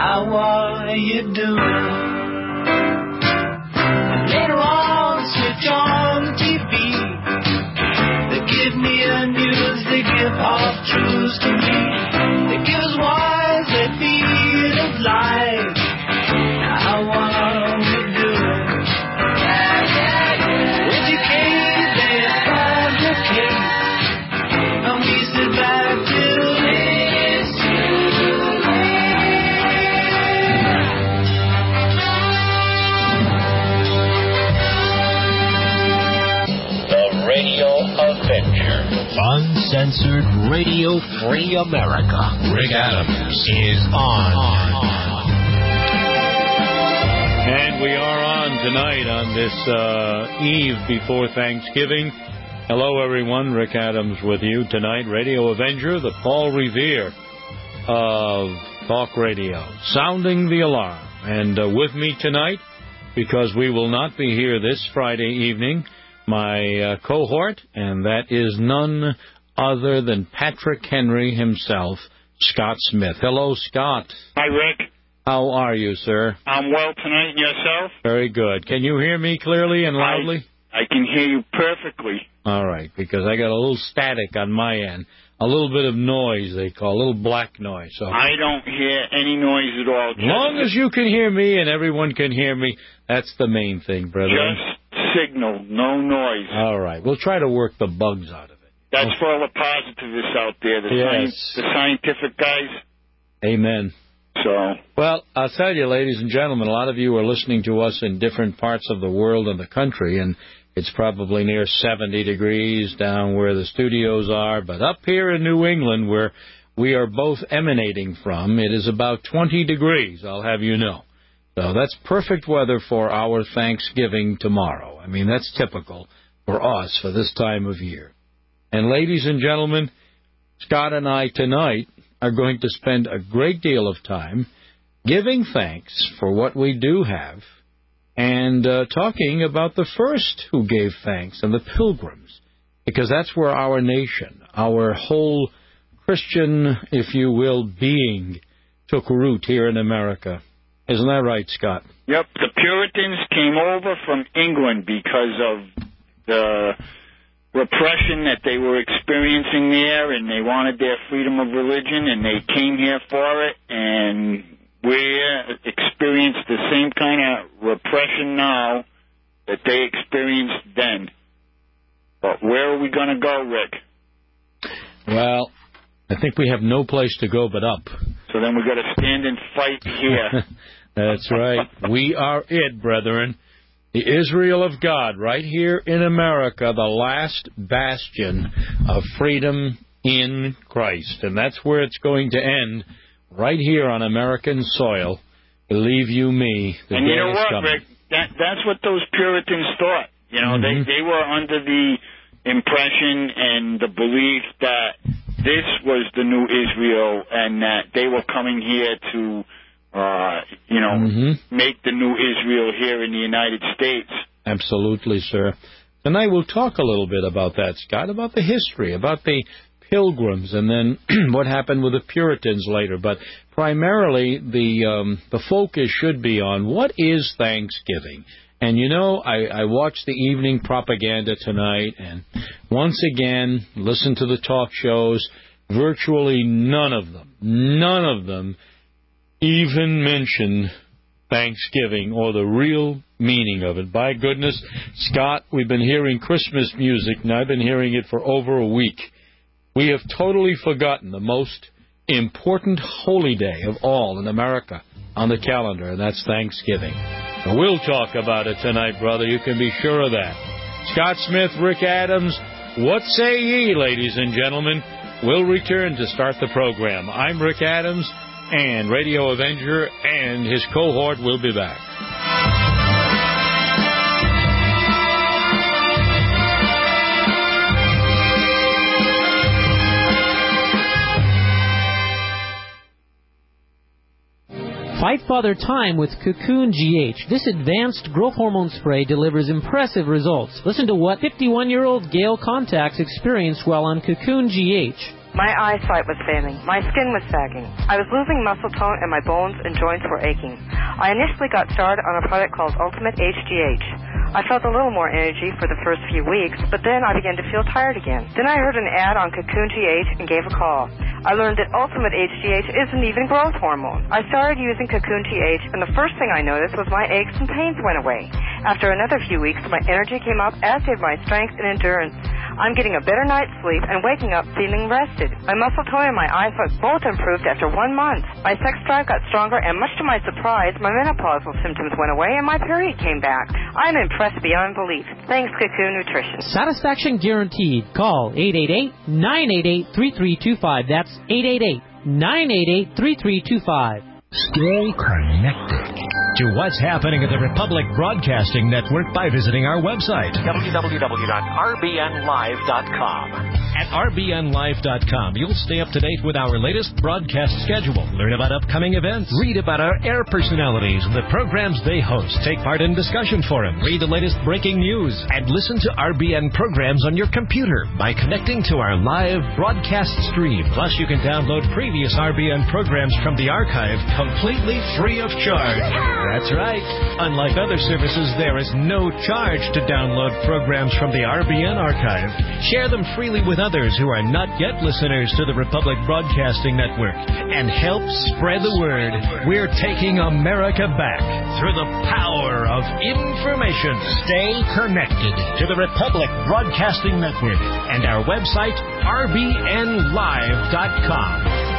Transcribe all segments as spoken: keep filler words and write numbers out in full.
how are you doing? And later on, switch on the T V. They give me a news, they give half truths to me. They give us wise, they feed us lies. Now how are we doing? Yeah, yeah, yeah. Educate, they fabricate. And we sit back till it's too late. The Radio Avenger. Uncensored Radio Free America. Rick Adams is on. And we are on tonight on this uh, eve before Thanksgiving. Hello, everyone. Rick Adams with you tonight. Radio Avenger, the Paul Revere of talk radio, sounding the alarm. And uh, with me tonight, because we will not be here this Friday evening, my uh, cohort, and that is none other than Patrick Henry himself, Scott Smith. Hello, Scott. Hi, Rick. How are you, sir? I'm well tonight. Yourself? Very good. Can you hear me clearly and loudly? I, I can hear you perfectly. All right, because I got a little static on my end. A little bit of noise, they call, a little black noise. So I don't hear any noise at all. As long as you can hear me and everyone can hear me, that's the main thing, brother. Just signal, no noise. All right, we'll try to work the bugs out of it. That's oh. for all the positivists out there, the, yes. sci- the scientific guys. Amen. So, well, I'll tell you, ladies and gentlemen, a lot of you are listening to us in different parts of the world and the country, and it's probably near seventy degrees down where the studios are. But up here in New England, where we are both emanating from, it is about twenty degrees, I'll have you know. So that's perfect weather for our Thanksgiving tomorrow. I mean, that's typical for us for this time of year. And ladies and gentlemen, Scott and I tonight are going to spend a great deal of time giving thanks for what we do have and uh, talking about the first who gave thanks and the Pilgrims, because that's where our nation, our whole Christian, if you will, being took root here in America. Isn't that right, Scott? Yep, the Puritans came over from England because of the repression that they were experiencing there, and they wanted their freedom of religion, and they came here for it, and we experience the same kind of repression now that they experienced then. But where are we going to go, Rick? Well, I think we have no place to go but up. So then we've got to stand and fight here. That's right. We are it, brethren. The Israel of God, right here in America, the last bastion of freedom in Christ. And that's where it's going to end, right here on American soil. Believe you me, the and day you know is what, coming. Rick? That, that's what those Puritans thought. You know, mm-hmm. they, they were under the impression and the belief that this was the new Israel and that they were coming here to... Uh, you know, mm-hmm. make the new Israel here in the United States. Absolutely, sir. Tonight we'll talk a little bit about that, Scott, about the history, about the Pilgrims, and then what happened with the Puritans later. But primarily, the um, the focus should be on what is Thanksgiving. And, you know, I, I watched the evening propaganda tonight, and once again, listen to the talk shows. Virtually none of them, none of them even mention Thanksgiving or the real meaning of it. By goodness, Scott, we've been hearing Christmas music, and I've been hearing it for over a week. We have totally forgotten the most important holy day of all in America on the calendar, and that's Thanksgiving. And we'll talk about it tonight, brother. You can be sure of that. Scott Smith, Rick Adams, what say ye, ladies and gentlemen? We'll return to start the program. I'm Rick Adams, and Radio Avenger and his cohort will be back. Fight Father Time with Cocoon G H. This advanced growth hormone spray delivers impressive results. Listen to what fifty-one-year-old Gail Contacts experienced while on Cocoon G H. My eyesight was failing. My skin was sagging. I was losing muscle tone and my bones and joints were aching. I initially got started on a product called Ultimate H G H. I felt a little more energy for the first few weeks, but then I began to feel tired again. Then I heard an ad on Cocoon G H and gave a call. I learned that Ultimate H G H isn't even growth hormone. I started using Cocoon G H, and the first thing I noticed was my aches and pains went away. After another few weeks, my energy came up, as did my strength and endurance. I'm getting a better night's sleep and waking up feeling rested. My muscle tone and my eyesight both improved after one month. My sex drive got stronger, and much to my surprise, my menopausal symptoms went away and my period came back. I'm impressed beyond belief. Thanks, Cocoon Nutrition. Satisfaction guaranteed. Call eight eight eight, nine eight eight, three three two five. That's eight eight eight, nine eight eight, three three two five. Stay connected to what's happening at the Republic Broadcasting Network by visiting our website, w w w dot r b n live dot com. At r b n live dot com, you'll stay up to date with our latest broadcast schedule, learn about upcoming events, read about our air personalities and the programs they host, take part in discussion forums, read the latest breaking news, and listen to R B N programs on your computer by connecting to our live broadcast stream. Plus, you can download previous R B N programs from the archive completely free of charge. That's right. Unlike other services, there is no charge to download programs from the R B N archive. Share them freely with others who are not yet listeners to the Republic Broadcasting Network and help spread the word. We're taking America back through the power of information. Stay connected to the Republic Broadcasting Network and our website, r b n live dot com.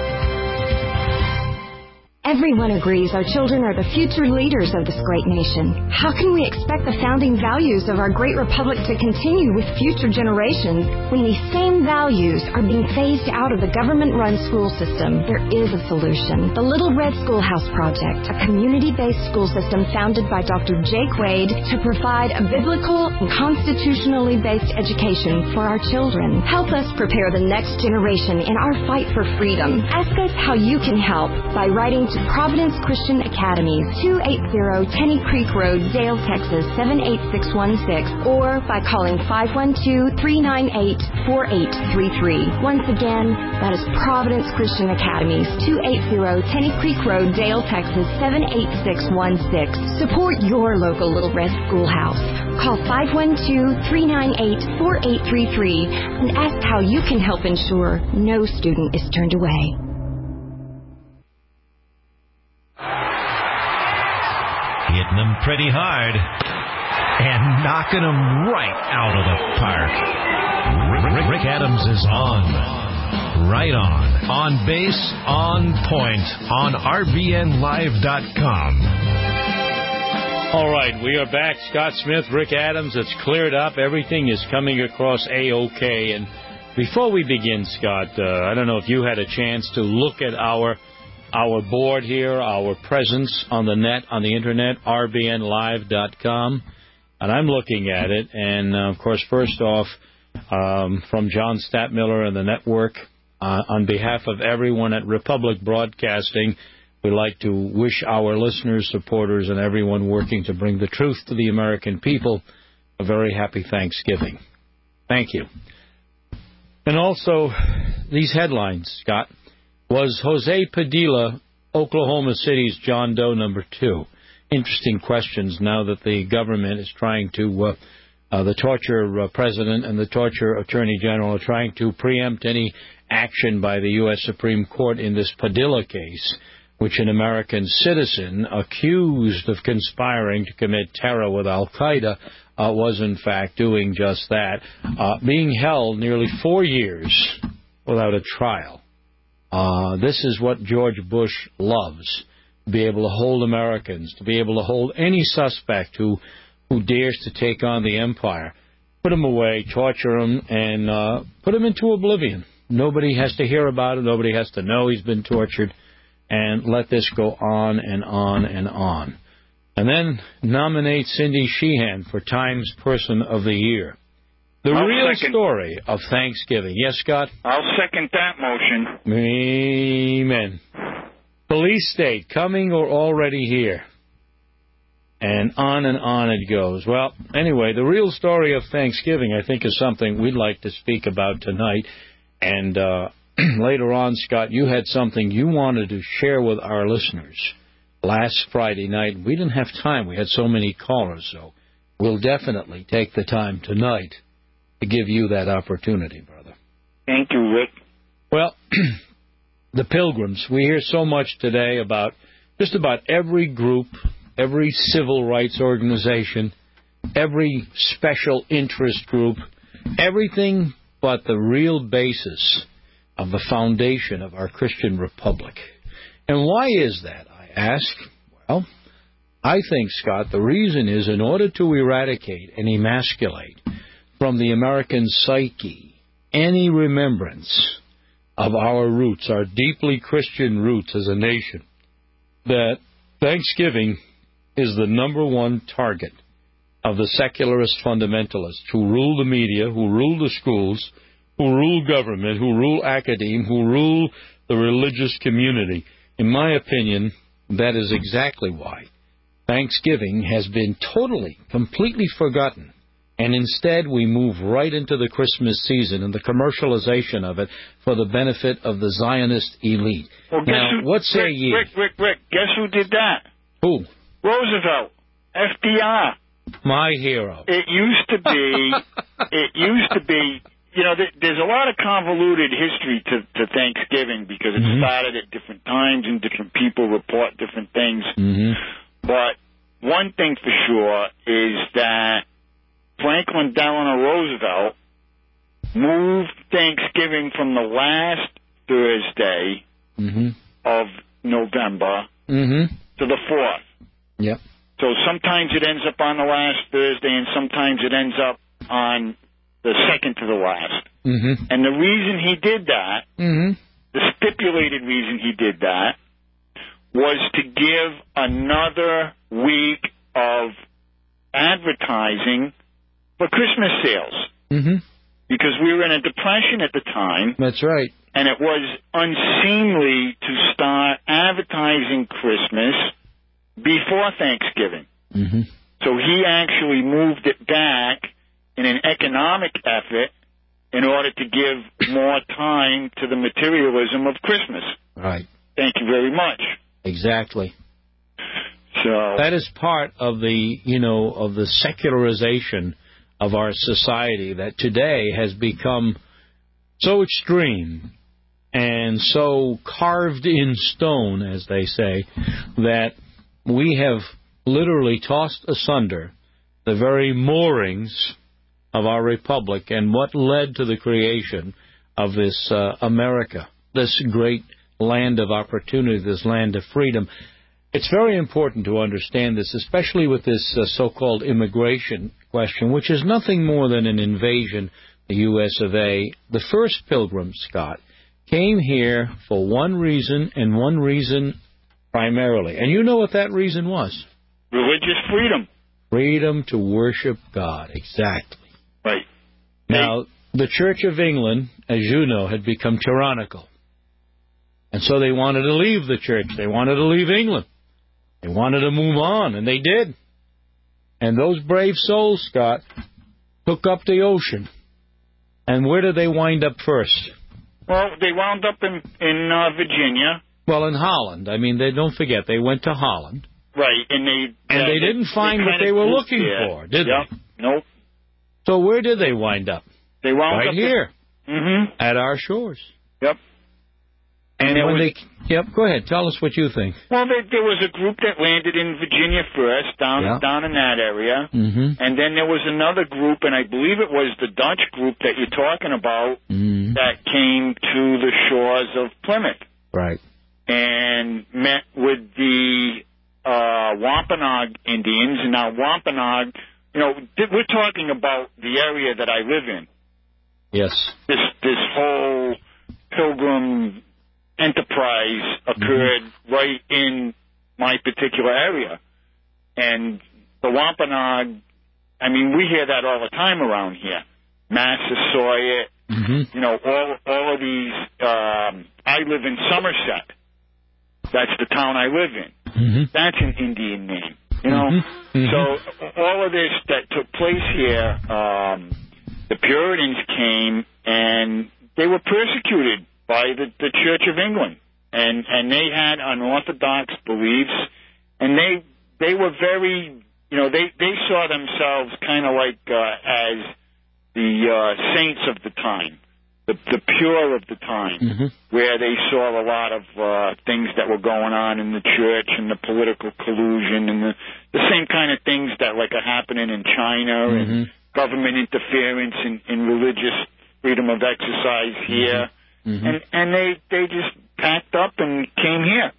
Everyone agrees our children are the future leaders of this great nation. How can we expect the founding values of our great republic to continue with future generations when these same values are being phased out of the government-run school system? There is a solution. The Little Red Schoolhouse Project, a community-based school system founded by Doctor Jake Wade to provide a biblical and constitutionally based education for our children. Help us prepare the next generation in our fight for freedom. Ask us how you can help by writing to Providence Christian Academy, two eighty Tenny Creek Road, Dale, Texas, seven eight six one six, or by calling five one two, three nine eight, four eight three three. Once again, that is Providence Christian Academy, two eighty Tenny Creek Road, Dale, Texas, seven eight six one six. Support your local Little Red Schoolhouse. Call five one two, three nine eight, four eight three three and ask how you can help ensure no student is turned away. Hitting them pretty hard and knocking them right out of the park. Rick, Rick Adams is on. Right on. On base, on point, on r b n live dot com. All right, we are back. Scott Smith, Rick Adams. It's cleared up. Everything is coming across A-OK. And before we begin, Scott, uh, I don't know if you had a chance to look at our our board here, our presence on the net, on the Internet, r b n live dot com. And I'm looking at it. And, uh, of course, first off, um, from John Statmiller and the network, uh, on behalf of everyone at Republic Broadcasting, we'd like to wish our listeners, supporters, and everyone working to bring the truth to the American people a very happy Thanksgiving. Thank you. And also, these headlines, Scott. Was Jose Padilla Oklahoma City's John Doe number two? Interesting questions now that the government is trying to, uh, uh, the torture uh, president and the torture attorney general are trying to preempt any action by the U S Supreme Court in this Padilla case, which an American citizen accused of conspiring to commit terror with Al-Qaeda uh, was in fact doing just that, uh, being held nearly four years without a trial. Uh, this is what George Bush loves, to be able to hold Americans, to be able to hold any suspect who, who dares to take on the empire, put him away, torture him, and uh, put him into oblivion. Nobody has to hear about it. Nobody has to know he's been tortured, and let this go on and on and on. And then nominate Cindy Sheehan for Times Person of the Year. The I'll real second. story of Thanksgiving. Yes, Scott? I'll second that motion. Amen. Police state, coming or already here. And on and on it goes. Well, anyway, the real story of Thanksgiving, I think, is something we'd like to speak about tonight. And uh, later on, Scott, you had something you wanted to share with our listeners last Friday night. We didn't have time. We had so many callers, so we'll definitely take the time tonight to give you that opportunity, brother. Thank you, Rick. Well, the Pilgrims. We hear so much today about just about every group, every civil rights organization, every special interest group, everything but the real basis of the foundation of our Christian republic. And why is that, I ask? Well, I think, Scott, the reason is in order to eradicate and emasculate from the American psyche any remembrance of our roots, our deeply Christian roots as a nation, that Thanksgiving is the number one target of the secularist fundamentalists who rule the media, who rule the schools, who rule government, who rule academe, who rule the religious community. In my opinion, that is exactly why Thanksgiving has been totally, completely forgotten. And instead, we move right into the Christmas season and the commercialization of it for the benefit of the Zionist elite. Well, guess now, who, what say Rick, ye? Rick, Rick, Rick, guess who did that? Who? Roosevelt. F D R. My hero. It used to be, it used to be, you know, th- there's a lot of convoluted history to, to Thanksgiving because it mm-hmm. started at different times and different people report different things. Mm-hmm. But one thing for sure is that Franklin Delano Roosevelt moved Thanksgiving from the last Thursday mm-hmm. of November mm-hmm. to the fourth. Yep. So sometimes it ends up on the last Thursday, and sometimes it ends up on the second to the last. Mm-hmm. And the reason he did that, mm-hmm. the stipulated reason he did that, was to give another week of advertising for Christmas sales. Mm-hmm. Because we were in a depression at the time. That's right. And it was unseemly to start advertising Christmas before Thanksgiving. Mm-hmm. So he actually moved it back in an economic effort in order to give more time to the materialism of Christmas. Right. Thank you very much. Exactly. So that is part of the, you know, of the secularization of our society that today has become so extreme and so carved in stone, as they say, that we have literally tossed asunder the very moorings of our republic and what led to the creation of this uh, America, this great land of opportunity, this land of freedom. It's very important to understand this, especially with this uh, so-called immigration question, which is nothing more than an invasion, the U S of A. The first pilgrims, Scott, came here for one reason and one reason primarily. And you know what that reason was? Religious freedom. Freedom to worship God, exactly. Right. Now, the Church of England, as you know, had become tyrannical. And so they wanted to leave the church. They wanted to leave England. They wanted to move on, and they did. And those brave souls, Scott, took up the ocean. And where did they wind up first? Well, they wound up in, in uh, Virginia. Well, in Holland. I mean, they don't forget, they went to Holland. Right, and they... And uh, they didn't they, find they what they were looking there. for, did yep. they? Nope. So where did they wind up? They wound right up... here. In, mm-hmm. At our shores. Yep. And, and when was, they... Yep, go ahead. Tell us what you think. Well, there, there was a group that landed in Virginia first, down yeah. down in that area. Mm-hmm. And then there was another group, and I believe it was the Dutch group that you're talking about, mm-hmm. that came to the shores of Plymouth. Right. And met with the uh, Wampanoag Indians. And now Wampanoag, you know, we're talking about the area that I live in. Yes. This this whole pilgrim enterprise occurred mm-hmm. right in my particular area. And the Wampanoag, I mean, we hear that all the time around here. Massasoit, mm-hmm. you know, all all of these, um, I live in Somerset. That's the town I live in. Mm-hmm. That's an Indian name, you know. Mm-hmm. Mm-hmm. So all of this that took place here, um, the Puritans came and they were persecuted by the, the Church of England, and and they had unorthodox beliefs, and they they were very, you know, they they saw themselves kind of like uh, as the uh, saints of the time, the the pure of the time, mm-hmm. where they saw a lot of uh, things that were going on in the church and the political collusion and the the same kind of things that like are happening in China mm-hmm. and government interference in, in religious freedom of exercise here. Mm-hmm. And and they, they just packed up and came here.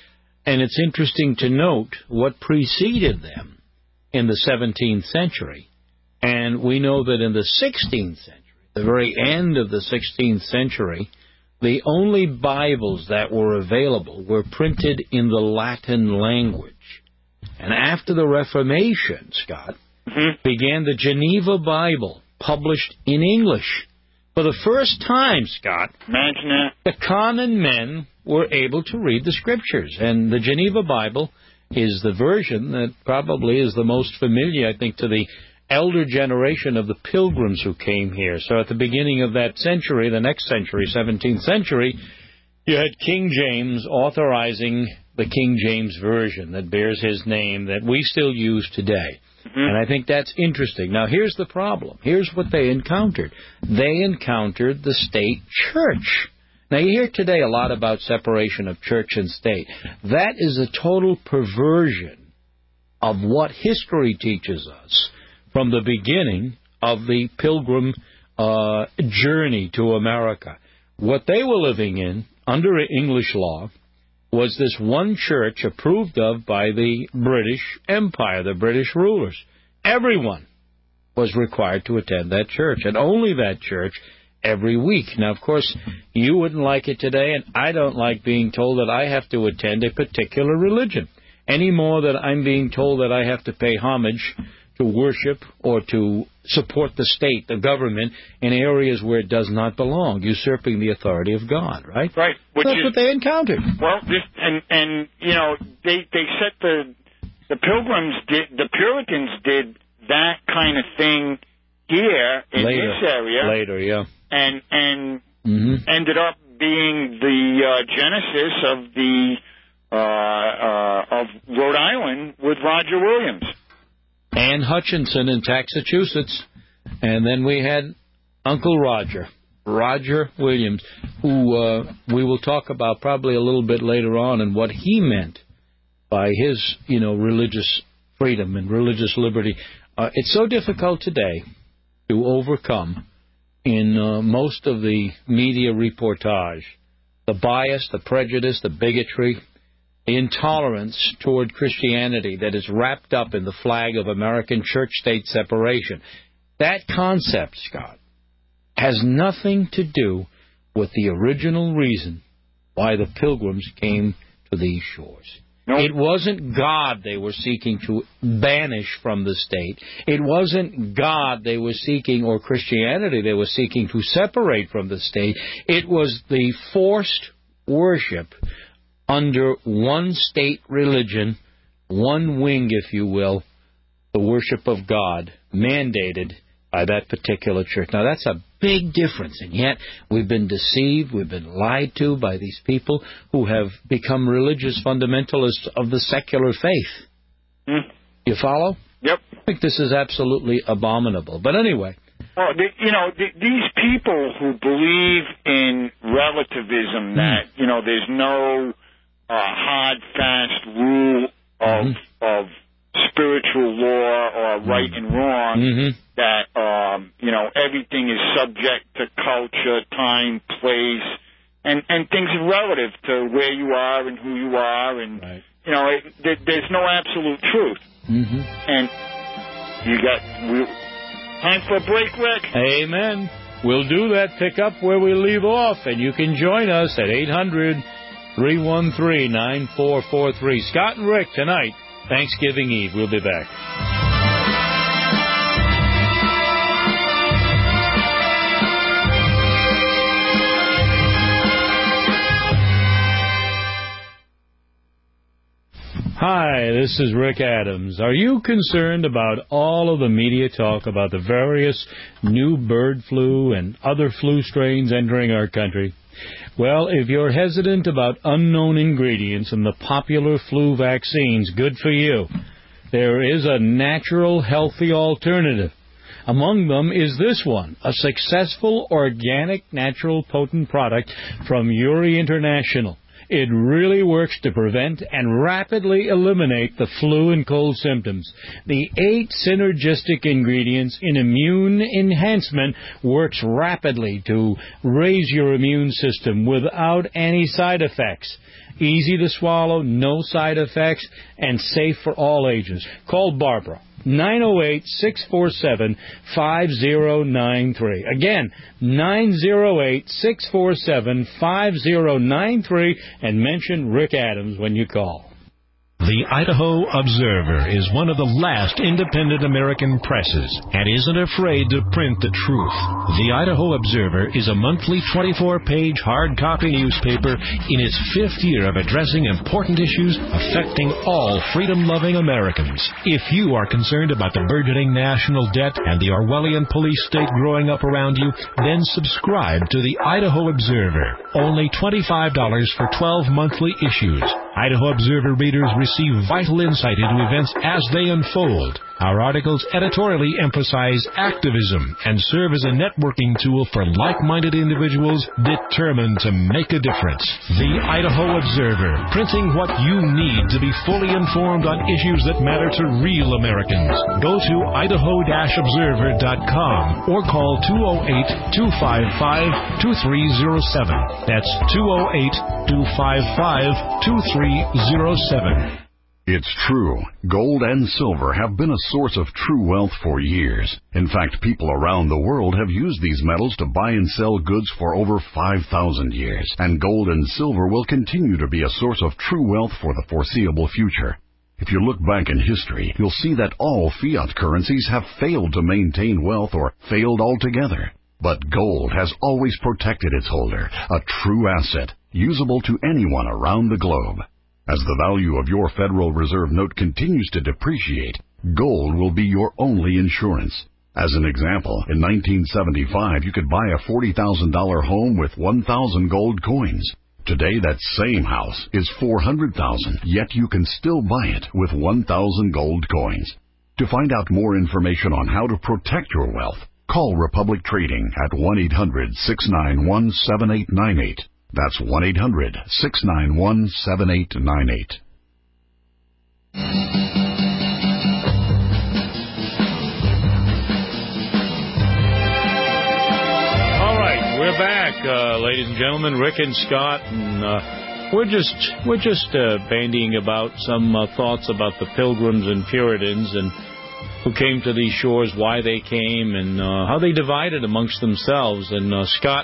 And it's interesting to note what preceded them in the seventeenth century. And we know that in the sixteenth century, the very end of the sixteenth century, the only Bibles that were available were printed in the Latin language. And after the Reformation, Scott, mm-hmm. began the Geneva Bible, published in English. For the first time, Scott, imagine that, the common men were able to read the Scriptures. And the Geneva Bible is the version that probably is the most familiar, I think, to the elder generation of the pilgrims who came here. So at the beginning of that century, the next century, seventeenth century, you had King James authorizing the King James Version that bears his name that we still use today. Mm-hmm. And I think that's interesting. Now, here's the problem. Here's what they encountered. They encountered the state church. Now, you hear today a lot about separation of church and state. That is a total perversion of what history teaches us from the beginning of the pilgrim uh, journey to America. What they were living in under English law was this one church approved of by the British Empire, the British rulers. Everyone was required to attend that church, and only that church every week. Now, of course, you wouldn't like it today, and I don't like being told that I have to attend a particular religion, any more than I'm being told that I have to pay homage to worship or to support the state, the government, in areas where it does not belong, usurping the authority of God, right? Right. Which That's is, what they encountered. Well, this, and, and, you know, they, they set the, the Pilgrims did, the Puritans did that kind of thing here in Later. this area. Later, yeah. And, and mm-hmm. ended up being the uh, genesis of the, uh, uh, of Rhode Island with Roger Williams. Ann Hutchinson in Massachusetts, and then we had Uncle Roger, Roger Williams, who uh, we will talk about probably a little bit later on and what he meant by his, you know, religious freedom and religious liberty. Uh, it's so difficult today to overcome in uh, most of the media reportage the bias, the prejudice, the bigotry, the intolerance toward Christianity that is wrapped up in the flag of American church-state separation. That concept, Scott, has nothing to do with the original reason why the Pilgrims came to these shores. Nope. It wasn't God they were seeking to banish from the state. It wasn't God they were seeking, or Christianity they were seeking to separate from the state. It was the forced worship under one state religion, one wing, if you will, the worship of God, mandated by that particular church. Now, that's a big difference, and yet we've been deceived, we've been lied to by these people who have become religious fundamentalists of the secular faith. Hmm. You follow? Yep. I think this is absolutely abominable. But anyway. Well, the, you know, the, these people who believe in relativism, that, you know, there's no Uh, hard, fast rule of mm-hmm. of spiritual law or right and wrong, mm-hmm. that, um, you know, everything is subject to culture, time, place, and, and things are relative to where you are and who you are, and, right. you know, it, there, there's no absolute truth. Mm-hmm. And you got we, time for a break, Rick? Amen. We'll do that, pick up where we leave off, and you can join us at eight hundred, three one three, nine four four three. Scott and Rick tonight, Thanksgiving Eve. We'll be back. Hi, this is Rick Adams. Are you concerned about all of the media talk about the various new bird flu and other flu strains entering our country? Well, if you're hesitant about unknown ingredients in the popular flu vaccines, good for you. There is a natural, healthy alternative. Among them is this one, a successful, organic, natural, potent product from Uri International. It really works to prevent and rapidly eliminate the flu and cold symptoms. The eight synergistic ingredients in immune enhancement works rapidly to raise your immune system without any side effects. Easy to swallow, no side effects, and safe for all ages. Call Barbara. nine oh eight, six four seven, five oh nine three. Again, nine oh eight, six four seven, five oh nine three, and mention Rick Adams when you call. The Idaho Observer is one of the last independent American presses and isn't afraid to print the truth. The Idaho Observer is a monthly twenty-four page hard copy newspaper in its fifth year of addressing important issues affecting all freedom-loving Americans. If you are concerned about the burgeoning national debt and the Orwellian police state growing up around you, then subscribe to the Idaho Observer. Only twenty-five dollars for twelve monthly issues. Idaho Observer readers receive vital insight into events as they unfold. Our articles editorially emphasize activism and serve as a networking tool for like-minded individuals determined to make a difference. The Idaho Observer, printing what you need to be fully informed on issues that matter to real Americans. Go to idaho dash observer dot com or call two oh eight, two five five, two three oh seven. That's two oh eight, two five five, two three oh seven. It's true. Gold and silver have been a source of true wealth for years. In fact, people around the world have used these metals to buy and sell goods for over five thousand years. And gold and silver will continue to be a source of true wealth for the foreseeable future. If you look back in history, you'll see that all fiat currencies have failed to maintain wealth or failed altogether. But gold has always protected its holder, a true asset, usable to anyone around the globe. As the value of your Federal Reserve note continues to depreciate, gold will be your only insurance. As an example, in nineteen seventy-five, you could buy a forty thousand dollars home with one thousand gold coins. Today, that same house is four hundred thousand dollars, yet you can still buy it with one thousand gold coins. To find out more information on how to protect your wealth, call Republic Trading at one eight hundred, six nine one, seven eight nine eight. That's one eight hundred, six nine one, seven eight nine eight. All right, we're back, uh, ladies and gentlemen. Rick and Scott, and uh, we're just we're just uh, bandying about some uh, thoughts about the Pilgrims and Puritans and who came to these shores, why they came, and uh, how they divided amongst themselves. And uh, Scott.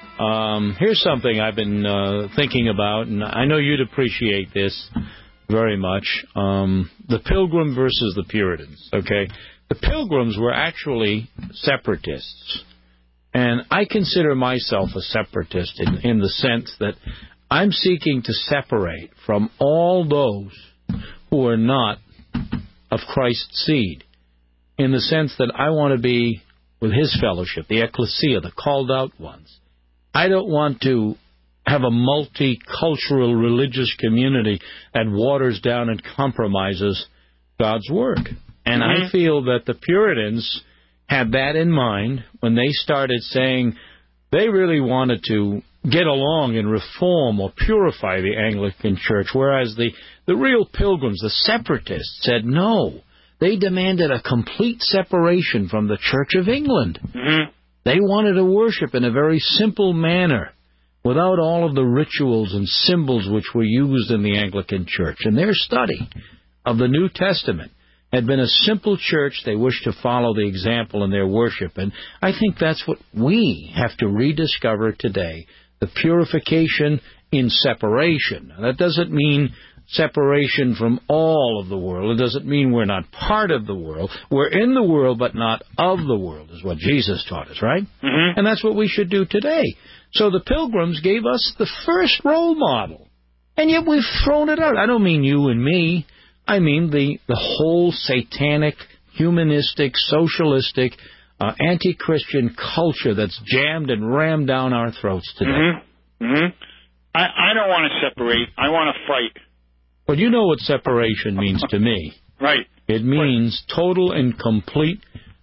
Um, here's something I've been uh, thinking about, and I know you'd appreciate this very much. Um, the Pilgrim versus the Puritans, okay? The Pilgrims were actually separatists, and I consider myself a separatist in, in the sense that I'm seeking to separate from all those who are not of Christ's seed, in the sense that I want to be with his fellowship, the ecclesia, the called out ones. I don't want to have a multicultural religious community that waters down and compromises God's work. And mm-hmm. I feel that the Puritans had that in mind when they started saying they really wanted to get along and reform or purify the Anglican Church, whereas the, the real Pilgrims, the separatists, said no. They demanded a complete separation from the Church of England. Mm-hmm. They wanted to worship in a very simple manner, without all of the rituals and symbols which were used in the Anglican Church. And their study of the New Testament had been a simple church. They wished to follow the example in their worship. And I think that's what we have to rediscover today, the purification in separation. Now, that doesn't mean separation from all of the world. It doesn't mean we're not part of the world. We're in the world, but not of the world, is what Jesus taught us, right? Mm-hmm. And that's what we should do today. So the Pilgrims gave us the first role model, and yet we've thrown it out. I don't mean you and me. I mean the, the whole satanic, humanistic, socialistic, uh, anti-Christian culture that's jammed and rammed down our throats today. Mm-hmm. Mm-hmm. I, I don't want to separate. I want to fight. Well, you know what separation means to me. Right. It means total and complete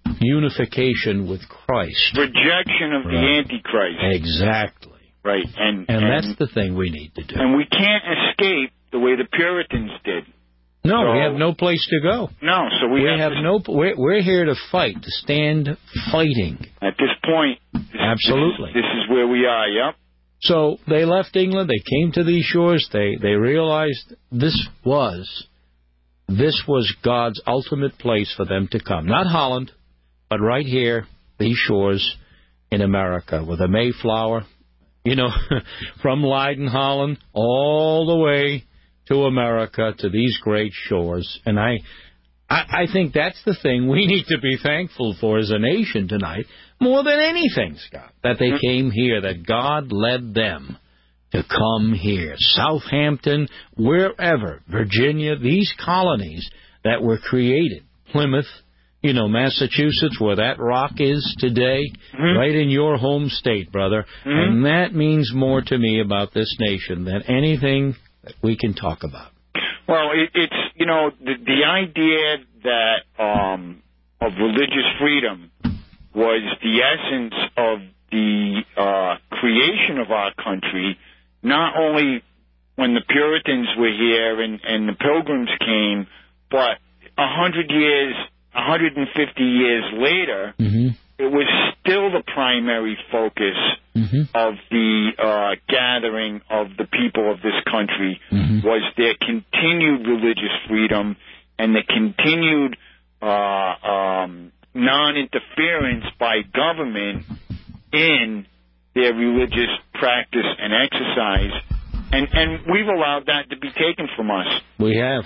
unification with Christ. Rejection of right. the Antichrist. Exactly. Right. And, and, and that's the and, thing we need to do. And we can't escape the way the Puritans did. No, so, we have no place to go. No, so we, we have, have to, no. We're, we're here to fight, to stand fighting. At this point, this, absolutely, this, this is where we are. Yep. So they left England. They came to these shores. They they realized this was this was God's ultimate place for them to come. Not Holland, but right here, these shores in America, with the Mayflower, you know, from Leiden, Holland, all the way to America, to these great shores. And I, I, I think that's the thing we need to be thankful for as a nation tonight, more than anything, Scott, that they came here, that God led them to come here. Southampton, wherever, Virginia, these colonies that were created, Plymouth, you know, Massachusetts, where that rock is today, mm-hmm. right in your home state, brother. Mm-hmm. And that means more to me about this nation than anything that we can talk about. Well, it, it's, you know, the, the idea that um, of religious freedom was the essence of the uh, creation of our country, not only when the Puritans were here and, and the Pilgrims came, but a hundred years, a hundred and fifty years later, mm-hmm. it was still the primary focus mm-hmm. of the uh, gathering of the people of this country, mm-hmm. was their continued religious freedom and the continued uh, um, non-interference by government in their religious practice and exercise. And, and we've allowed that to be taken from us. We have.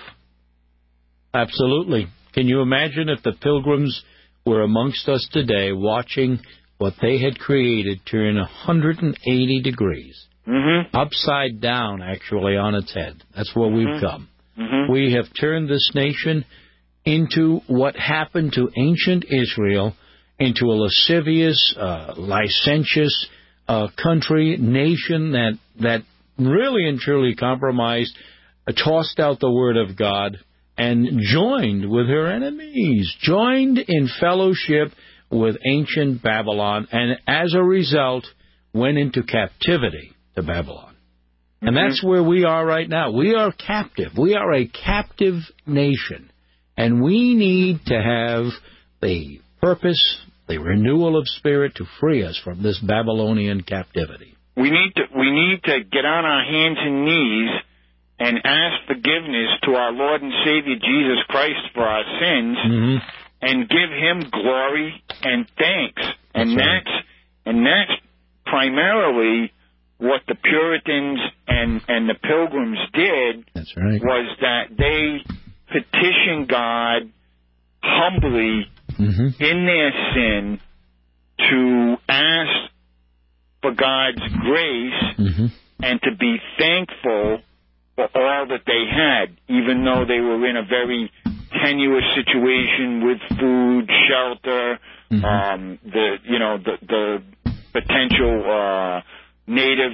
Absolutely. Can you imagine if the Pilgrims were amongst us today watching what they had created turn one hundred eighty degrees, mm-hmm. upside down, actually, on its head? That's where mm-hmm. we've come. Mm-hmm. We have turned this nation into what happened to ancient Israel, into a lascivious, uh, licentious uh, country, nation that, that really and truly compromised, uh, tossed out the Word of God, and joined with her enemies, joined in fellowship with ancient Babylon, and as a result, went into captivity to Babylon. Mm-hmm. And that's where we are right now. We are captive. We are a captive nation, and we need to have the purpose, the renewal of spirit to free us from this Babylonian captivity. We need to, we need to get on our hands and knees and ask forgiveness to our Lord and Savior Jesus Christ for our sins, mm-hmm. and give Him glory and thanks. And that's, right. that's and that's primarily what the Puritans and, and the Pilgrims did. That's right. Was that they petitioned God humbly mm-hmm. in their sin to ask for God's grace mm-hmm. and to be thankful for all that they had, even though they were in a very tenuous situation with food, shelter, mm-hmm. um, the you know the, the potential uh, native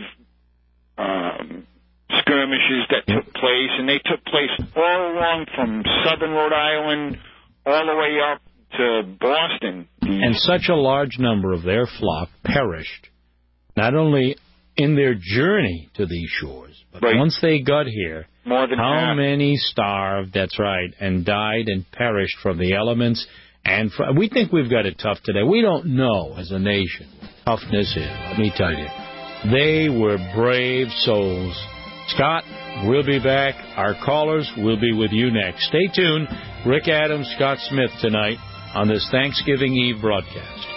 um, skirmishes that took place, and they took place all along from southern Rhode Island all the way up to Boston. And such a large number of their flock perished, not only in their journey to these shores, but right. once they got here, More than how half. many starved, that's right, and died and perished from the elements. And from, we think we've got it tough today. We don't know, as a nation, what toughness is. Let me tell you. They were brave souls. Scott, we'll be back. Our callers will be with you next. Stay tuned. Rick Adams, Scott Smith tonight on this Thanksgiving Eve broadcast.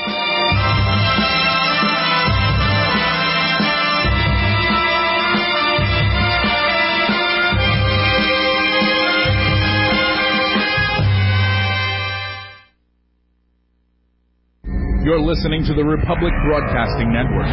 You're listening to the Republic Broadcasting Network,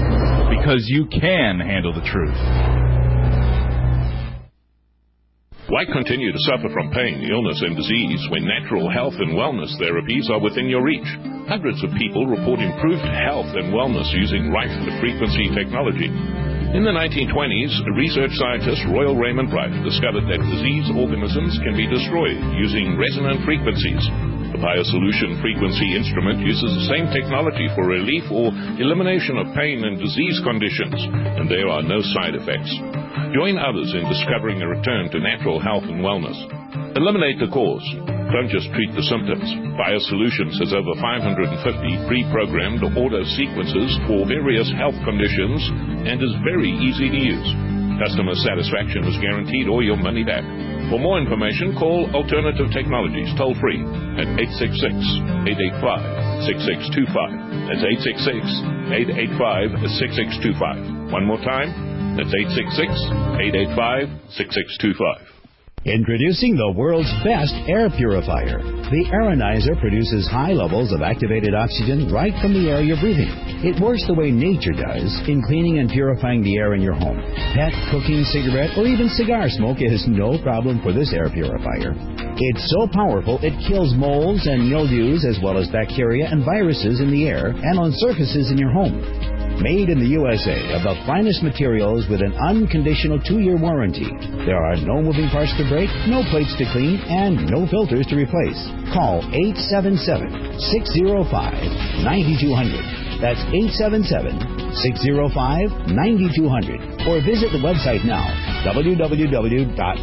because you can handle the truth. Why continue to suffer from pain, illness, and disease when natural health and wellness therapies are within your reach? Hundreds of people report improved health and wellness using radio-frequency technology. In the nineteen twenties, research scientist Royal Raymond Bright discovered that disease organisms can be destroyed using resonant frequencies. The BioSolution frequency instrument uses the same technology for relief or elimination of pain and disease conditions, and there are no side effects. Join others in discovering a return to natural health and wellness. Eliminate the cause. Don't just treat the symptoms. BioSolutions has over five hundred fifty pre-programmed auto sequences for various health conditions and is very easy to use. Customer satisfaction is guaranteed or your money back. For more information, call Alternative Technologies toll-free at eight six six, eight eight five, six six two five. That's eight six six, eight eight five, six six two five. One more time, that's eight six six, eight eight five, six six two five. Introducing the world's best air purifier. The Aeronizer produces high levels of activated oxygen right from the air you're breathing. It works the way nature does in cleaning and purifying the air in your home. Pet, cooking, cigarette, or even cigar smoke is no problem for this air purifier. It's so powerful it kills molds and mildews as well as bacteria and viruses in the air and on surfaces in your home. Made in the U S A of the finest materials with an unconditional two-year warranty. There are no moving parts to break, no plates to clean, and no filters to replace. Call eight seven seven, six zero five, nine two zero zero. That's eight seven seven, six zero five, nine two zero zero. Or visit the website now, w w w dot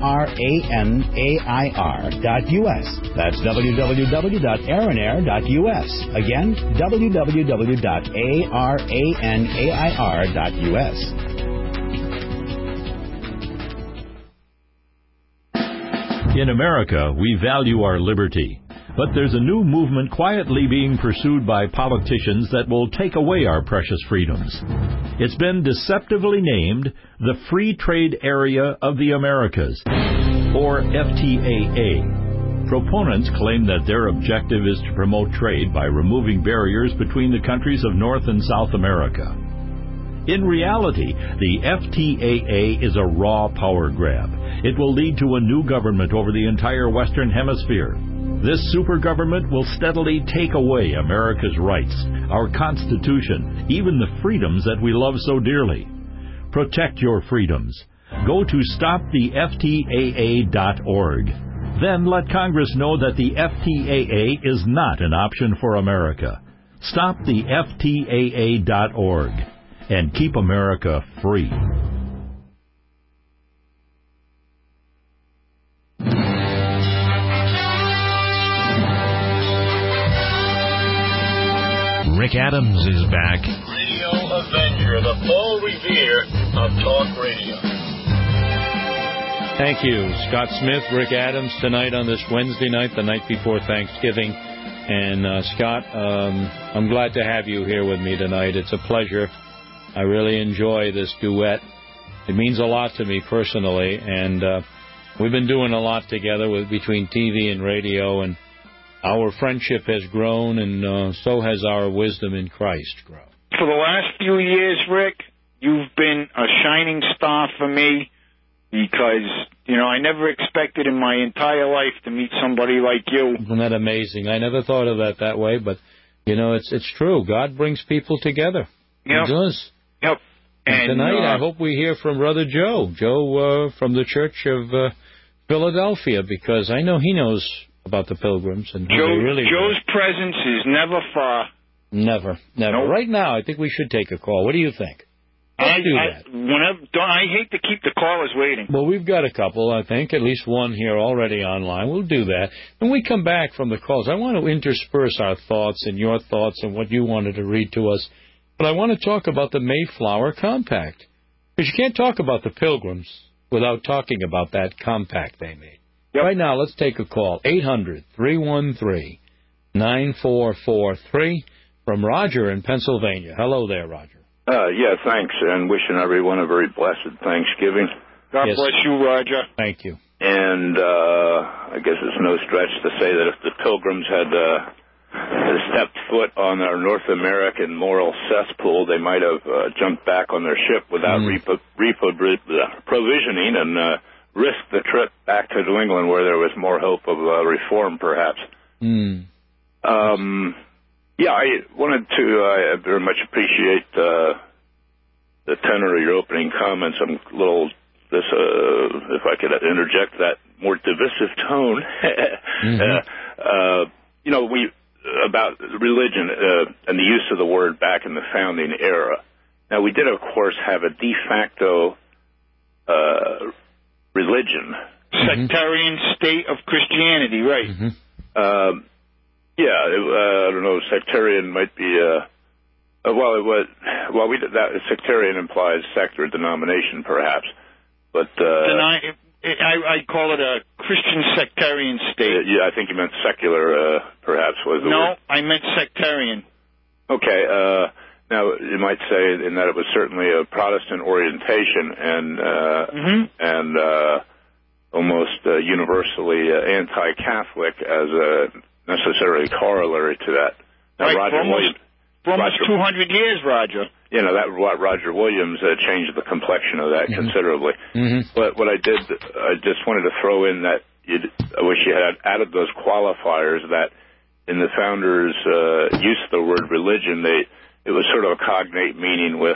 aranair dot u s. That's w w w dot aranair dot u s. Again, w w w dot aranair dot u s. In America, we value our liberty. But there's a new movement quietly being pursued by politicians that will take away our precious freedoms. It's been deceptively named the Free Trade Area of the Americas, or F T A A. Proponents claim that their objective is to promote trade by removing barriers between the countries of North and South America. In reality, the F T A A is a raw power grab. It will lead to a new government over the entire Western Hemisphere. This super government will steadily take away America's rights, our Constitution, even the freedoms that we love so dearly. Protect your freedoms. Go to stop the F T A A dot org. Then let Congress know that the F T A A is not an option for America. Stop the F T A A dot org and keep America free. Rick Adams is back. Radio Avenger, the Paul Revere of talk radio. Thank you, Scott Smith, Rick Adams, tonight on this Wednesday night, the night before Thanksgiving. And, uh, Scott, um, I'm glad to have you here with me tonight. It's a pleasure. I really enjoy this duet. It means a lot to me personally, and uh, we've been doing a lot together with between T V and radio, and our friendship has grown, and uh, so has our wisdom in Christ grown. For the last few years, Rick, you've been a shining star for me because, you know, I never expected in my entire life to meet somebody like you. Isn't that amazing? I never thought of that that way, but, you know, it's it's true. God brings people together. Yep. He does. Yep. And, and tonight, uh, I hope we hear from Brother Joe, Joe uh, from the Church of uh, Philadelphia, because I know he knows about the Pilgrims. And Joe, really Joe's were. presence is never far. Never, never. Nope. Right now, I think we should take a call. What do you think? Let's I, do I, that. Whenever, I hate to keep the callers waiting. Well, we've got a couple, I think, at least one here already online. We'll do that. When we come back from the calls, I want to intersperse our thoughts and your thoughts and what you wanted to read to us. But I want to talk about the Mayflower Compact. Because you can't talk about the Pilgrims without talking about that compact they made. Yep. Right now, let's take a call. eight hundred, three one three, nine four four three from Roger in Pennsylvania. Hello there, Roger. Uh, yeah, thanks, and wishing everyone a very blessed Thanksgiving. God yes. bless you, Roger. Thank you. And uh, I guess it's no stretch to say that if the Pilgrims had, uh, had stepped foot on our North American moral cesspool, they might have uh, jumped back on their ship without mm. repo- repo- provisioning and uh, risk the trip back to New England where there was more hope of uh, reform, perhaps. Mm. Um, yeah, I wanted to uh, very much appreciate uh, the tenor of your opening comments. I'm a little, this, uh, if I could interject that more divisive tone. mm-hmm. uh, uh, you know, we about religion uh, and the use of the word back in the founding era. Now, we did, of course, have a de facto uh, religion. Sectarian mm-hmm. state of Christianity, right. Mm-hmm. Um, yeah, it, uh, I don't know, sectarian might be, uh, uh, well, it was, well, we did that, sectarian implies sect or denomination, perhaps, but... Uh, Deni- I, I call it a Christian sectarian state. Yeah, I think you meant secular, uh, perhaps, was the no, word. No, I meant sectarian. Okay, uh, now you might say in that it was certainly a Protestant orientation and, uh, mm-hmm. and, uh, almost uh, universally uh, anti-Catholic as a necessarily corollary to that. Now, right, Roger for almost, Williams, for almost Roger, two hundred years, Roger. You know, that Roger Williams uh, changed the complexion of that mm-hmm. considerably. Mm-hmm. But what I did, I just wanted to throw in that you'd, I wish you had added those qualifiers that in the founders' uh, use of the word religion, they it was sort of a cognate meaning with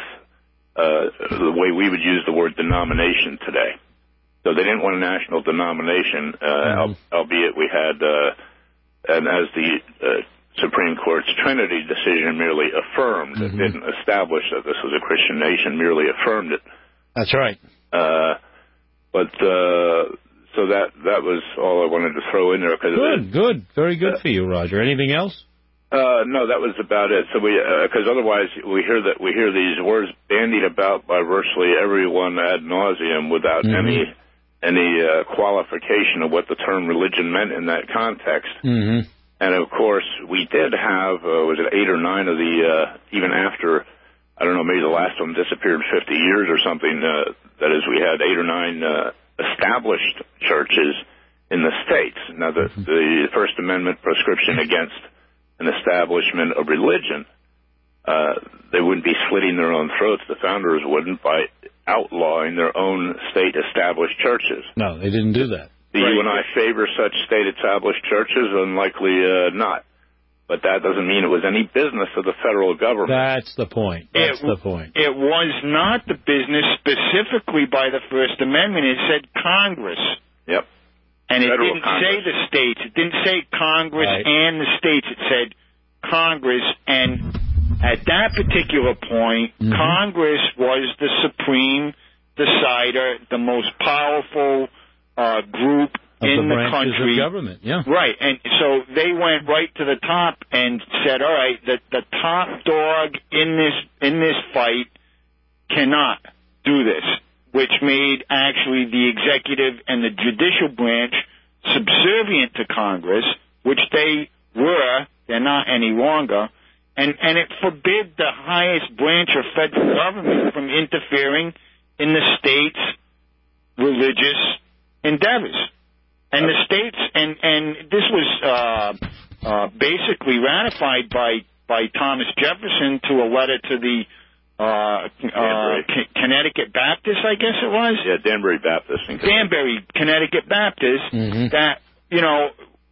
uh, the way we would use the word denomination today. So they didn't want a national denomination, uh, mm-hmm. albeit we had, uh, and as the uh, Supreme Court's Trinity decision merely affirmed, mm-hmm. it didn't establish that this was a Christian nation, merely affirmed it. That's right. Uh, but uh, so that that was all I wanted to throw in there. Cause good, it, good, very good uh, for you, Roger. Anything else? Uh, no, that was about it. So we, because uh, otherwise we hear that we hear these words bandied about by virtually everyone ad nauseum without mm-hmm. any. any uh, qualification of what the term religion meant in that context. Mm-hmm. And, of course, we did have, uh, was it eight or nine of the, uh, even after, I don't know, maybe the last one disappeared fifty years or something, uh, that is, we had eight or nine uh, established churches in the states. Now, the, mm-hmm. the First Amendment proscription against an establishment of religion, uh, they wouldn't be slitting their own throats, the founders wouldn't, by outlawing their own state-established churches. No, they didn't do that. Do right. you and I favor such state-established churches? Unlikely uh, not. But that doesn't mean it was any business of the federal government. That's the point. That's it, the point. It was not the business specifically by the First Amendment. It said Congress. Yep. And federal it didn't Congress. say the states. It didn't say Congress right. and the states. It said Congress, and at that particular point, mm-hmm. Congress was the supreme decider, the most powerful uh, group of in the, the country. Of government, yeah. Right, and so they went right to the top and said, all right, the, the top dog in this in this fight cannot do this, which made actually the executive and the judicial branch subservient to Congress, which they were. They're not any longer. And, and it forbid the highest branch of federal government from interfering in the state's religious endeavors. And the states, and, and this was uh, uh, basically ratified by, by Thomas Jefferson to a letter to the uh, uh, C- Connecticut Baptist, I guess it was? Yeah, Danbury Baptist. Danbury, Connecticut Baptist, mm-hmm. that, you know,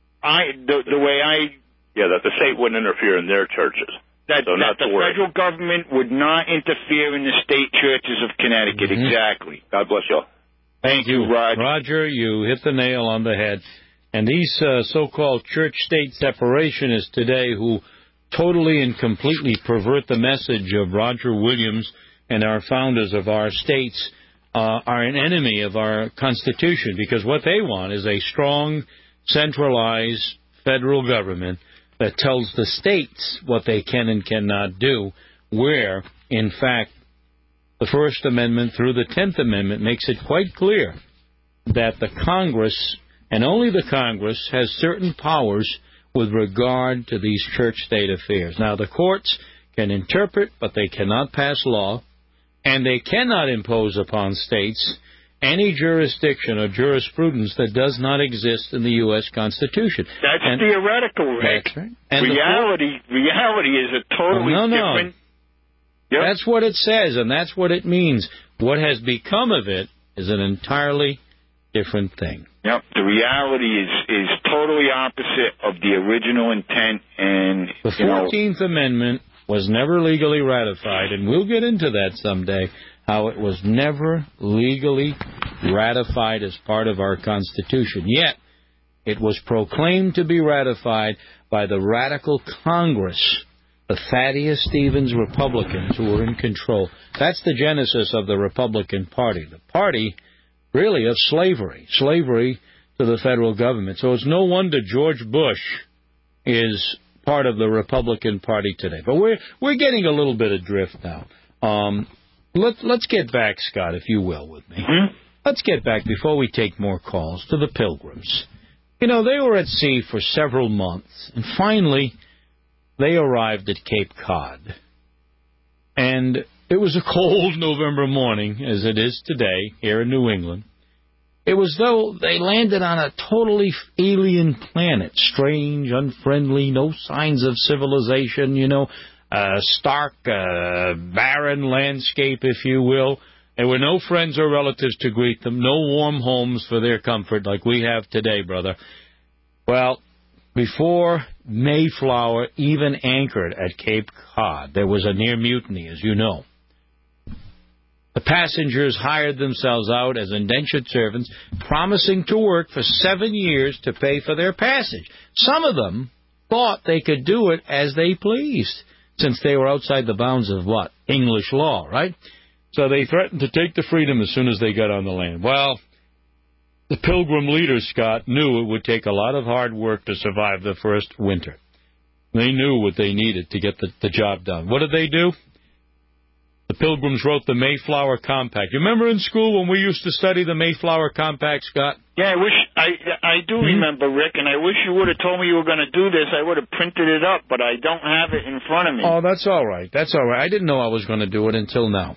I the, the way I... Yeah, that the state wouldn't interfere in their churches. That, so that the federal government would not interfere in the state churches of Connecticut. Mm-hmm. Exactly. God bless you all. Thank you, Roger. Roger, you hit the nail on the head. And these uh, so-called church-state separationists today who totally and completely pervert the message of Roger Williams and our founders of our states uh, are an enemy of our Constitution, because what they want is a strong, centralized federal government that tells the states what they can and cannot do, where, in fact, the First Amendment through the Tenth Amendment makes it quite clear that the Congress, and only the Congress, has certain powers with regard to these church-state affairs. Now, the courts can interpret, but they cannot pass law, and they cannot impose upon states any jurisdiction or jurisprudence that does not exist in the U S Constitution. That's and, theoretical, Rick. That's right. And reality, court, reality is a totally no, no. different... Yep. That's what it says, and that's what it means. What has become of it is an entirely different thing. Yep. The reality is is totally opposite of the original intent. And the fourteenth you know, Amendment was never legally ratified, and we'll get into that someday, how it was never legally ratified as part of our Constitution. Yet, it was proclaimed to be ratified by the radical Congress, the Thaddeus Stevens Republicans, who were in control. That's the genesis of the Republican Party, the party, really, of slavery, slavery to the federal government. So it's no wonder George Bush is part of the Republican Party today. But we're we're getting a little bit adrift now. Um, let, let's get back, Scott, if you will, with me. Mm-hmm. Let's get back, before we take more calls, to the Pilgrims. You know, they were at sea for several months, and finally they arrived at Cape Cod. And it was a cold November morning, as it is today here in New England. It was though they landed on a totally alien planet, strange, unfriendly, no signs of civilization, you know, a stark, uh, barren landscape, if you will. There were no friends or relatives to greet them, no warm homes for their comfort like we have today, brother. Well, before Mayflower even anchored at Cape Cod, there was a near mutiny, as you know. The passengers hired themselves out as indentured servants, promising to work for seven years to pay for their passage. Some of them thought they could do it as they pleased, since they were outside the bounds of what? English law, right? So they threatened to take the freedom as soon as they got on the land. Well, the Pilgrim leaders, Scott, knew it would take a lot of hard work to survive the first winter. They knew what they needed to get the, the job done. What did they do? The Pilgrims wrote the Mayflower Compact. You remember in school when we used to study the Mayflower Compact, Scott? Yeah, I wish I I do hmm? remember, Rick, and I wish you would have told me you were going to do this. I would have printed it up, but I don't have it in front of me. Oh, that's all right. That's all right. I didn't know I was going to do it until now.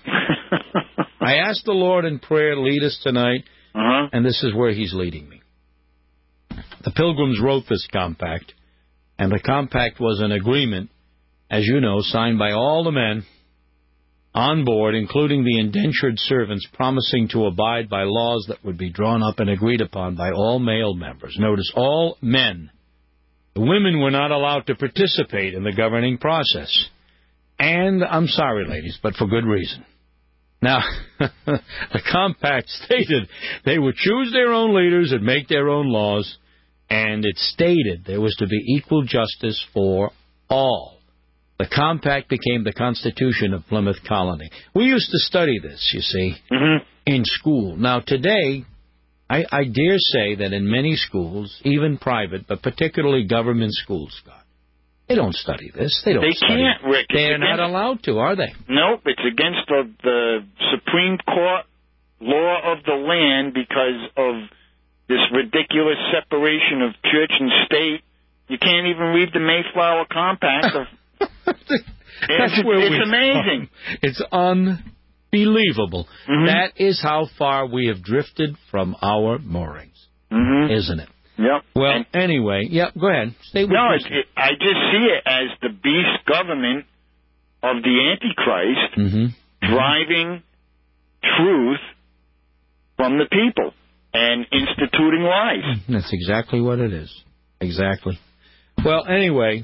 I asked the Lord in prayer, lead us tonight, uh-huh. and this is where He's leading me. The Pilgrims wrote this compact, and the compact was an agreement, as you know, signed by all the men on board, including the indentured servants, promising to abide by laws that would be drawn up and agreed upon by all male members. Notice, all men. The women were not allowed to participate in the governing process. And, I'm sorry, ladies, but for good reason. Now, the compact stated they would choose their own leaders and make their own laws, and it stated there was to be equal justice for all. The compact became the Constitution of Plymouth Colony. We used to study this, you see, mm-hmm. in school. Now, today, I, I dare say that in many schools, even private, but particularly government schools, Scott, they don't study this. They don't They study can't, Rick. They're It's not against- allowed to, are they? Nope, it's against the, the Supreme Court law of the land because of this ridiculous separation of church and state. You can't even read the Mayflower Compact. Of, That's it's where it's we've amazing. come. It's unbelievable. Mm-hmm. That is how far we have drifted from our moorings, mm-hmm. isn't it? Yep. Well, and, anyway, yep, go ahead. Stay with no, me. it, it, I just see it as the beast government of the Antichrist mm-hmm. driving truth from the people and instituting lies. That's exactly what it is. Exactly. Well, anyway,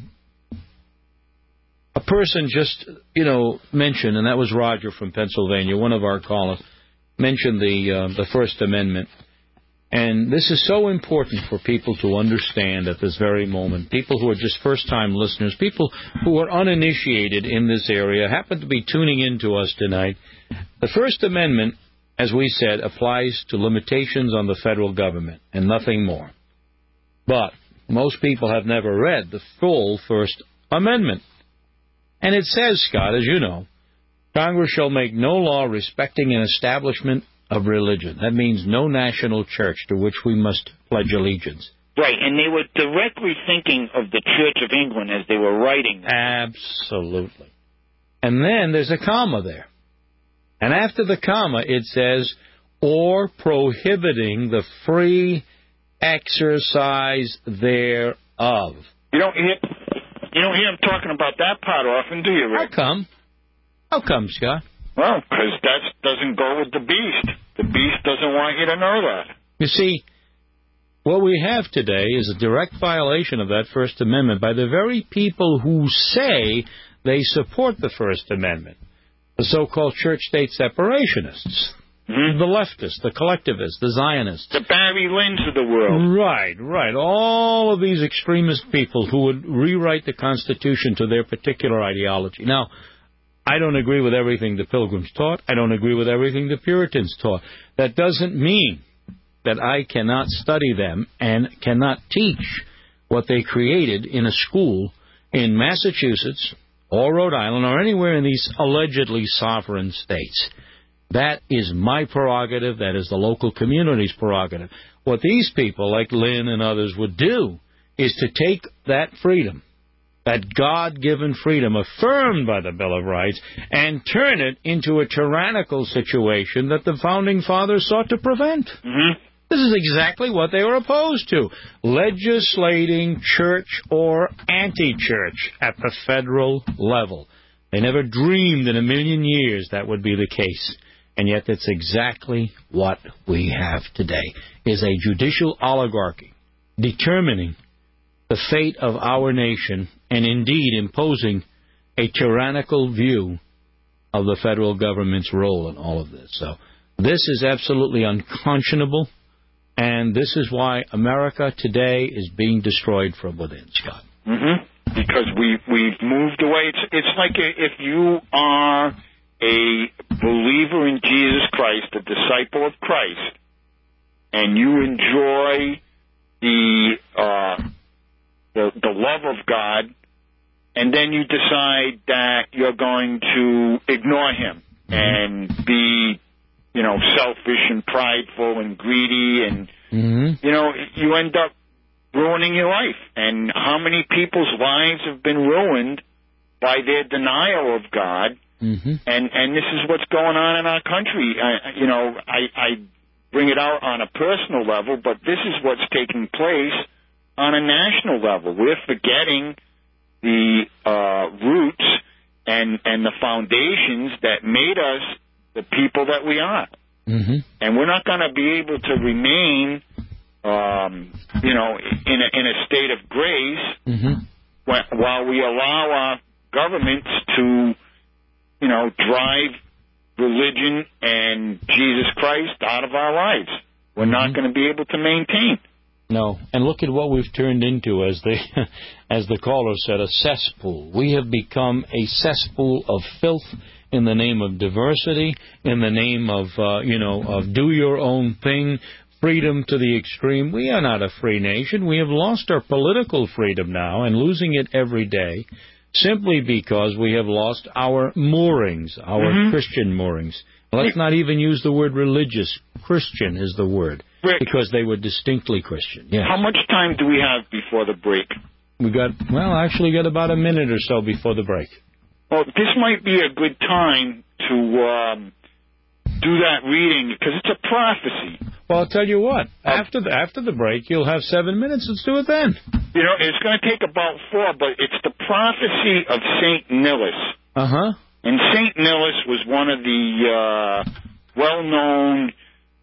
a person just, you know, mentioned, and that was Roger from Pennsylvania, one of our callers, mentioned the uh, the First Amendment. And this is so important for people to understand at this very moment. People who are just first-time listeners, people who are uninitiated in this area, happen to be tuning in to us tonight. The First Amendment, as we said, applies to limitations on the federal government and nothing more. But most people have never read the full First Amendment. And it says, Scott, as you know, Congress shall make no law respecting an establishment of religion. That means no national church to which we must pledge allegiance. Right, and they were directly thinking of the Church of England as they were writing that. Absolutely. And then there's a comma there. And after the comma, it says, or prohibiting the free exercise thereof. You don't hear, you don't hear him talking about that part often, do you, Rick? How come? How come, Scott? Well, because that doesn't go with the beast. The beast doesn't want you to know that. You see, what we have today is a direct violation of that First Amendment by the very people who say they support the First Amendment, the so-called church-state separationists, mm-hmm. the leftists, the collectivists, the Zionists. The Barry Lynn's of the world. Right, right. All of these extremist people who would rewrite the Constitution to their particular ideology. Now, I don't agree with everything the Pilgrims taught. I don't agree with everything the Puritans taught. That doesn't mean that I cannot study them and cannot teach what they created in a school in Massachusetts or Rhode Island or anywhere in these allegedly sovereign states. That is my prerogative. That is the local community's prerogative. What these people, like Lynn and others, would do is to take that freedom, that God-given freedom affirmed by the Bill of Rights, and turn it into a tyrannical situation that the Founding Fathers sought to prevent. Mm-hmm. This is exactly what they were opposed to, legislating church or anti-church at the federal level. They never dreamed in a million years that would be the case. And yet that's exactly what we have today, is a judicial oligarchy determining the fate of our nation and indeed imposing a tyrannical view of the federal government's role in all of this. So this is absolutely unconscionable. And this is why America today is being destroyed from within, Scott. Mm-hmm. Because we, we've moved away. It's, it's like if you are a believer in Jesus Christ, a disciple of Christ, and you enjoy the, uh, the, the love of God, and then you decide that you're going to ignore Him mm-hmm. and be... you know, selfish and prideful and greedy, and, mm-hmm. you know, you end up ruining your life. And how many people's lives have been ruined by their denial of God? Mm-hmm. And and this is what's going on in our country. I, you know, I, I bring it out on a personal level, but this is what's taking place on a national level. We're forgetting the uh, roots and and the foundations that made us the people that we are. Mm-hmm. And we're not going to be able to remain, um, you know, in a, in a state of grace mm-hmm. when, while we allow our governments to, you know, drive religion and Jesus Christ out of our lives. We're mm-hmm. not going to be able to maintain. No, and look at what we've turned into, as the as the caller said, a cesspool. We have become a cesspool of filth in the name of diversity, in the name of, uh, you know, of do your own thing, freedom to the extreme. We are not a free nation. We have lost our political freedom now and losing it every day simply because we have lost our moorings, our mm-hmm. Christian moorings. Let's not even use the word religious. Christian is the word, Rick, because they were distinctly Christian. Yes. How much time do we have before the break? We got, well, actually got about a minute or so before the break. Well, this might be a good time to um, do that reading, because it's a prophecy. Well, I'll tell you what. After the, after the break, you'll have seven minutes. Let's do it then. You know, it's going to take about four, but it's the prophecy of Saint Nilus. Uh-huh. And Saint Nilus was one of the uh, well-known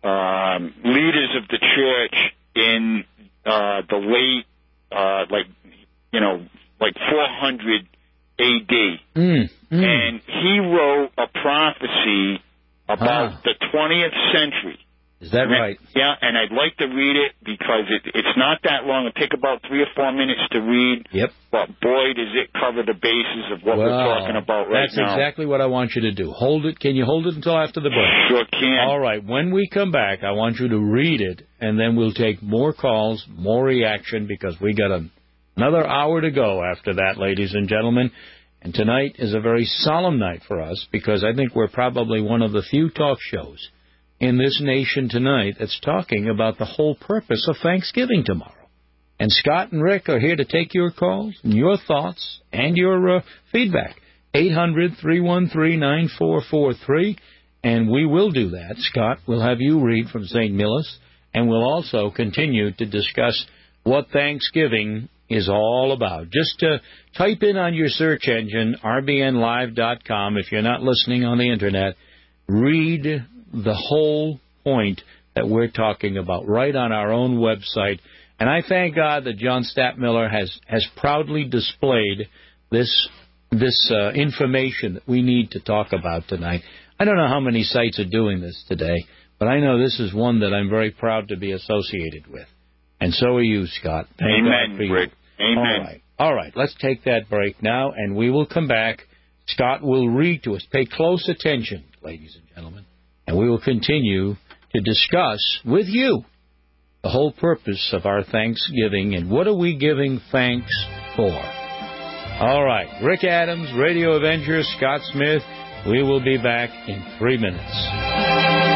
uh, leaders of the church in uh, the late, uh, like, you know, like four hundred A D. Mm, mm. And he wrote a prophecy about ah. the twentieth century. Is that and right? I, yeah, and I'd like to read it because it, it's not that long. It'll take about three or four minutes to read. Yep. But boy, does it cover the basis of what well, we're talking about right that's now. That's exactly what I want you to do. Hold it. Can you hold it until after the break? Sure can. All right. When we come back, I want you to read it, and then we'll take more calls, more reaction, because we got a, another hour to go after that, ladies and gentlemen. And tonight is a very solemn night for us, because I think we're probably one of the few talk shows in this nation tonight that's talking about the whole purpose of Thanksgiving tomorrow. And Scott and Rick are here to take your calls and your thoughts and your uh, feedback. eight hundred, three one three, nine four four three. And we will do that. Scott will have you read from Saint Nilus, and we'll also continue to discuss what Thanksgiving is all about. Just uh, type in on your search engine, R B N live dot com. If you're not listening on the Internet, read the whole point that we're talking about right on our own website. And I thank God that John Stadtmiller has, has proudly displayed this this uh, information that we need to talk about tonight. I don't know how many sites are doing this today, but I know this is one that I'm very proud to be associated with. And so are you, Scott. Thank Amen, God for you. Rick. Amen. All right. All right, let's take that break now, and we will come back. Scott will read to us. Pay close attention, ladies and gentlemen, and we will continue to discuss with you the whole purpose of our Thanksgiving and what are we giving thanks for. All right, Rick Adams, Radio Avenger, Scott Smith. We will be back in three minutes.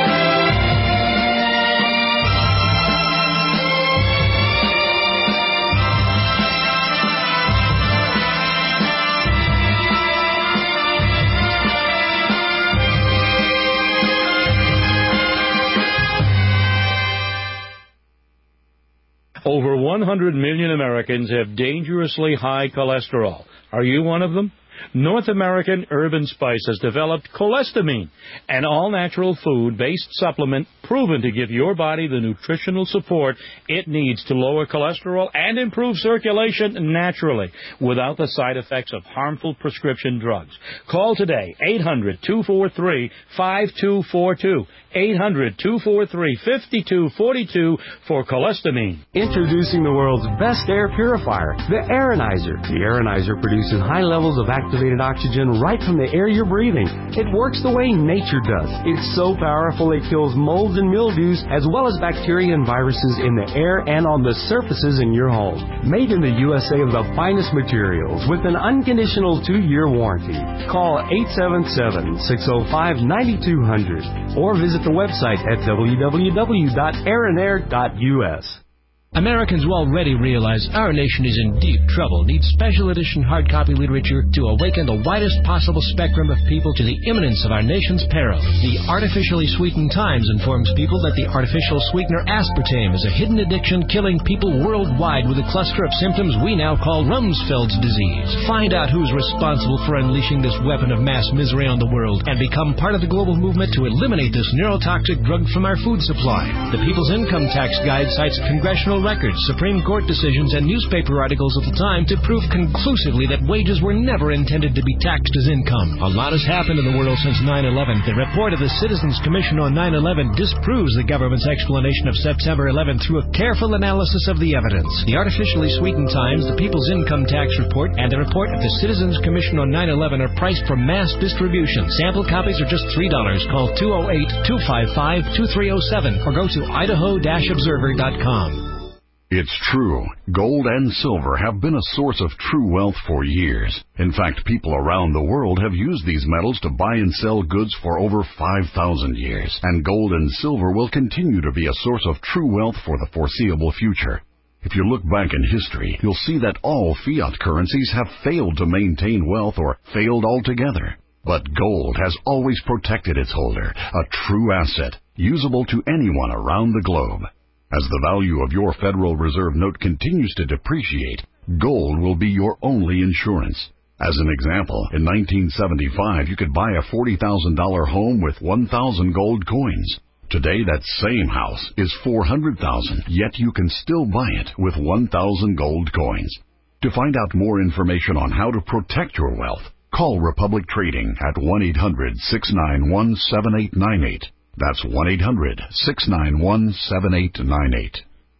Over one hundred million Americans have dangerously high cholesterol. Are you one of them? North American Urban Spice has developed Cholesterol, an all-natural food-based supplement proven to give your body the nutritional support it needs to lower cholesterol and improve circulation naturally without the side effects of harmful prescription drugs. Call today, eight hundred, two four three, five two four two, eight hundred, two four three, five two four two for Cholesterol. Introducing the world's best air purifier, the Aeronizer. The Aeronizer produces high levels of activated oxygen right from the air you're breathing. It works the way nature does. It's so powerful it kills molds and mildews as well as bacteria and viruses in the air and on the surfaces in your home. Made in the U S A of the finest materials with an unconditional two-year warranty. Call eight seven seven, six oh five, nine two zero zero or visit the website at w w w dot aeronair dot u s. Americans already realize our nation is in deep trouble, needs special edition hard copy literature to awaken the widest possible spectrum of people to the imminence of our nation's peril. The Artificially Sweetened Times informs people that the artificial sweetener aspartame is a hidden addiction killing people worldwide with a cluster of symptoms we now call Rumsfeld's disease. Find out who's responsible for unleashing this weapon of mass misery on the world and become part of the global movement to eliminate this neurotoxic drug from our food supply. The People's Income Tax Guide cites congressional records, Supreme Court decisions, and newspaper articles of the time to prove conclusively that wages were never intended to be taxed as income. A lot has happened in the world since nine eleven. The report of the Citizens Commission on nine eleven disproves the government's explanation of September eleventh through a careful analysis of the evidence. The Artificially Sweetened Times, the People's Income Tax Report, and the report of the Citizens Commission on nine eleven are priced for mass distribution. Sample copies are just three dollars. Call two oh eight, two five five, two three oh seven or go to idaho dash observer dot com. It's true. Gold and silver have been a source of true wealth for years. In fact, people around the world have used these metals to buy and sell goods for over five thousand years. And gold and silver will continue to be a source of true wealth for the foreseeable future. If you look back in history, you'll see that all fiat currencies have failed to maintain wealth or failed altogether. But gold has always protected its holder, a true asset, usable to anyone around the globe. As the value of your Federal Reserve note continues to depreciate, gold will be your only insurance. As an example, in nineteen seventy-five, you could buy a forty thousand dollars home with one thousand gold coins. Today, that same house is four hundred thousand dollars, yet you can still buy it with one thousand gold coins. To find out more information on how to protect your wealth, call Republic Trading at one eight hundred, six nine one, seven eight nine eight. That's one eight hundred, six nine one, seven eight nine eight.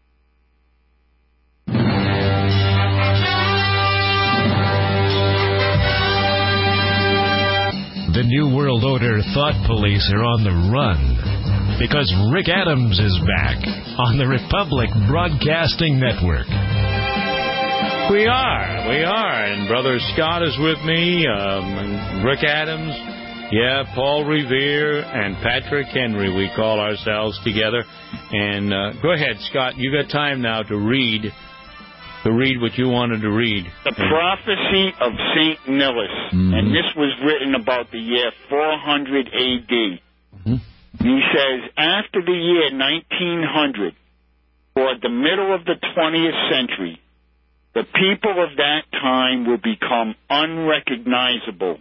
The New World Order thought police are on the run because Rick Adams is back on the Republic Broadcasting Network. We are, we are, and Brother Scott is with me, um, Rick Adams. Yeah, Paul Revere and Patrick Henry, we call ourselves together. And uh, go ahead, Scott. You got time now to read, to read what you wanted to read. The Prophecy of Saint Nilus, mm-hmm. and this was written about the year four hundred A D. Mm-hmm. He says, after the year nineteen hundred, toward the middle of the twentieth century, the people of that time will become unrecognizable.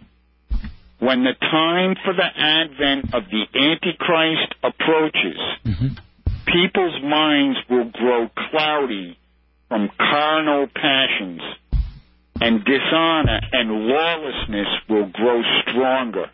When the time for the advent of the Antichrist approaches, mm-hmm. People's minds will grow cloudy from carnal passions, and dishonor and lawlessness will grow stronger.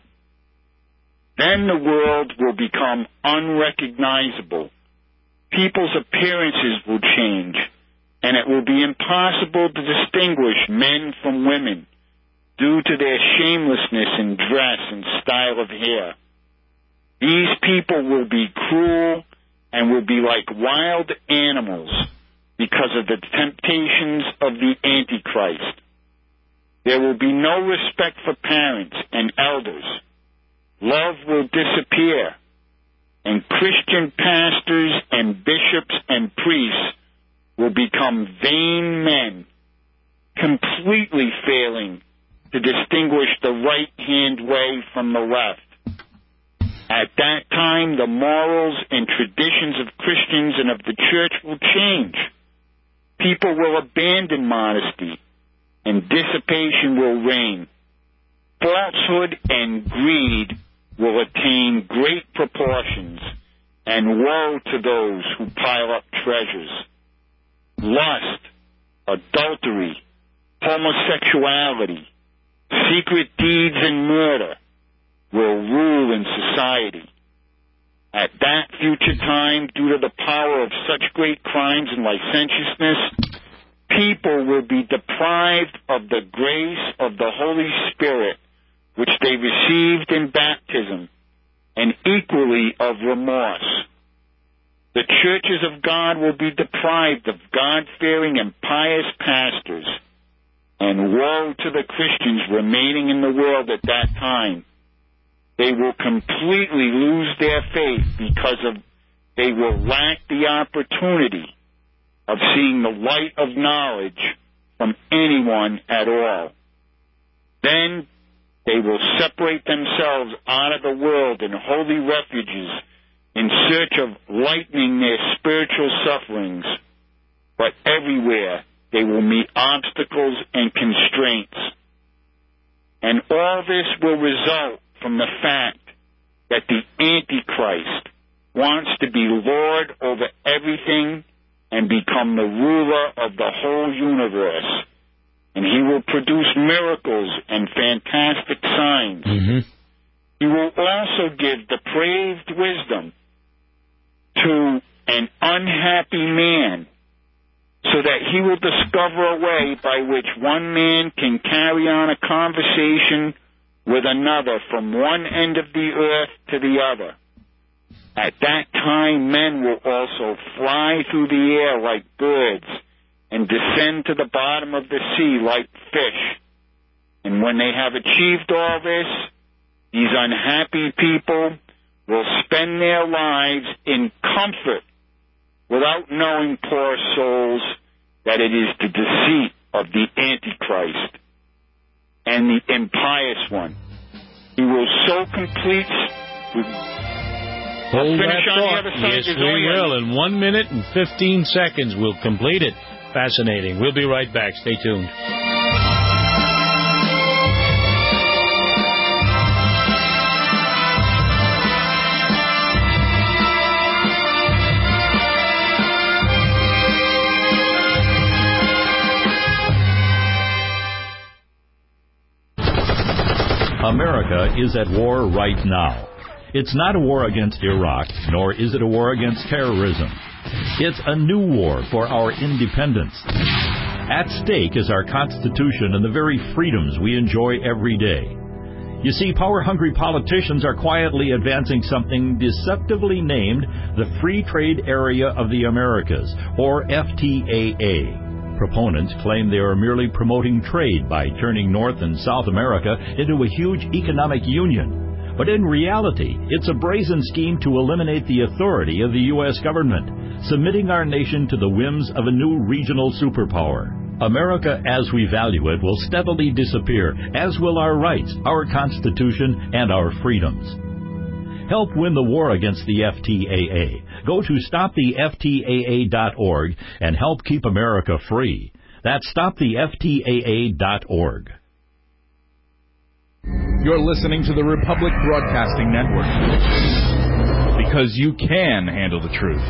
Then the world will become unrecognizable. People's appearances will change, and it will be impossible to distinguish men from women due to their shamelessness in dress and style of hair. These people will be cruel and will be like wild animals because of the temptations of the Antichrist. There will be no respect for parents and elders. Love will disappear, and Christian pastors and bishops and priests will become vain men, completely failing to distinguish the right-hand way from the left. At that time, the morals and traditions of Christians and of the church will change. People will abandon modesty, and dissipation will reign. Falsehood and greed will attain great proportions, and woe to those who pile up treasures. Lust, adultery, homosexuality, secret deeds, and murder will rule in society. At that future time, due to the power of such great crimes and licentiousness, people will be deprived of the grace of the Holy Spirit, which they received in baptism, and equally of remorse. The churches of God will be deprived of God-fearing and pious pastors, and woe to the Christians remaining in the world at that time. They will completely lose their faith because of they will lack the opportunity of seeing the light of knowledge from anyone at all. Then they will separate themselves out of the world in holy refuges in search of lightening their spiritual sufferings. But everywhere they will meet obstacles and constraints. And all this will result from the fact that the Antichrist wants to be Lord over everything and become the ruler of the whole universe. And he will produce miracles and fantastic signs. Mm-hmm. He will also give depraved wisdom to an unhappy man, so that he will discover a way by which one man can carry on a conversation with another from one end of the earth to the other. At that time, men will also fly through the air like birds and descend to the bottom of the sea like fish. And when they have achieved all this, these unhappy people will spend their lives in comfort without knowing, poor souls, that it is the deceit of the Antichrist and the impious one. He will so complete. Hold finish that on the thought. other side. Yes, There's we only a- will. In one minute and fifteen seconds, we'll complete it. Fascinating. We'll be right back. Stay tuned. America is at war right now. It's not a war against Iraq, nor is it a war against terrorism. It's a new war for our independence. At stake is our Constitution and the very freedoms we enjoy every day. You see, power-hungry politicians are quietly advancing something deceptively named the Free Trade Area of the Americas, or F T A A. Proponents claim they are merely promoting trade by turning North and South America into a huge economic union. But in reality, it's a brazen scheme to eliminate the authority of the U S government, submitting our nation to the whims of a new regional superpower. America as we value it will steadily disappear, as will our rights, our Constitution, and our freedoms. Help win the war against the F T A A. Go to stop the F T A A dot org and help keep America free. That's stop the F T A A dot org. You're listening to the Republic Broadcasting Network. Because you can handle the truth.